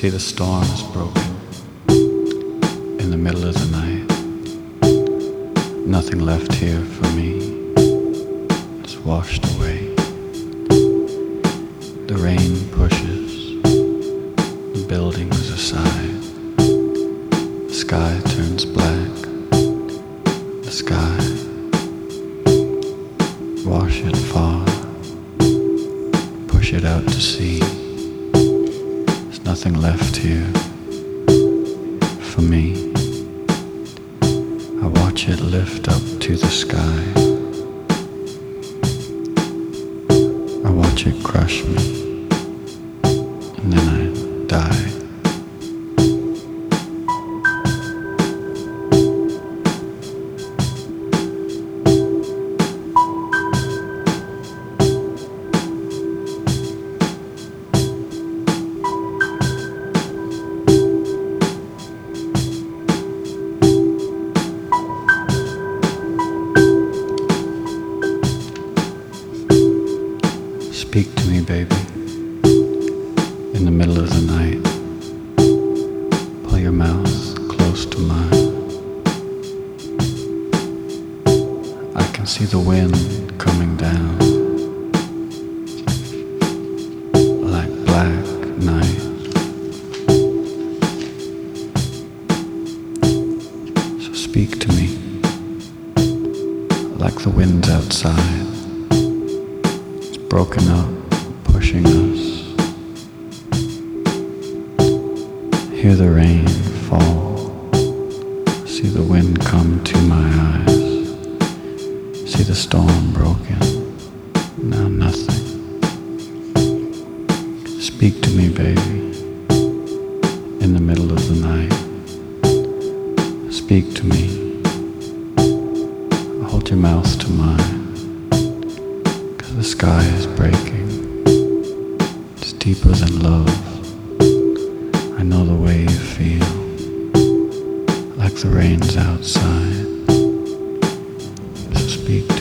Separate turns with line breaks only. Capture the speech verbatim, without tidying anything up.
see the storm is broken in the middle of the night. Nothing left here for me. It's washed away. The rain pushes the buildings aside. The sky turns black. The sky, wash it far, push it out to sea. There's nothing left here for me. I watch it lift up to the sky. I watch it crush me, and then I die. Speak to me, baby, in the middle of the night. Pull your mouth close to mine. I can see the wind coming down like black night. So speak to me like the wind's outside. Broken up, pushing us. Hear the rain fall. See the wind come to my eyes. See the storm broken. Now nothing. Speak to me, baby, in the middle of the night. Speak to me. Hold your mouth to mine. The sky is breaking. It's deeper than love. I know the way you feel, like the rain's outside. So speak.